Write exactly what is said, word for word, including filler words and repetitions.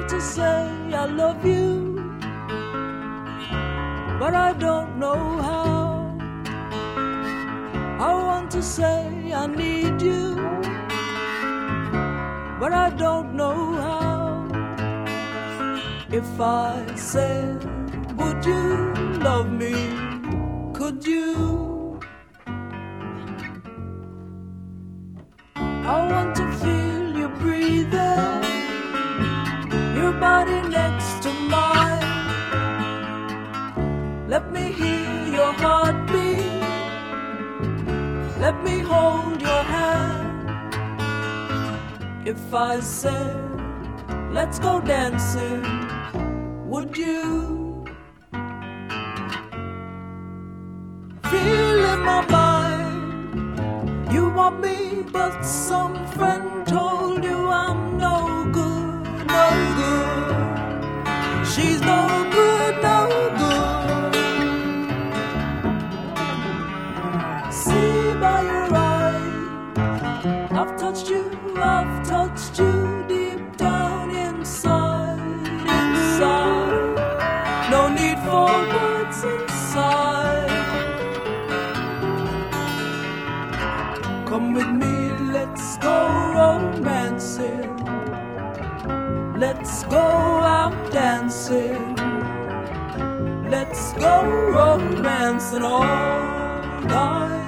want to say I love you, but I don't know how. I want to say I need you, but I don't know how. If I said, would you love me? Could you? I want to feel you breathing, your body next to mine. Let me hear your heartbeat, let me hold your hand. If I said, let's go dancing, would you? Feel in my mind, you want me, but some friend told you I'm no good, no good. She's no good, no good. See by your eyes, I've touched you, I've touched you deep down inside, inside. No need for words inside. Come with me, let's go romancing. Let's go out dancing. Let's go romancing all night.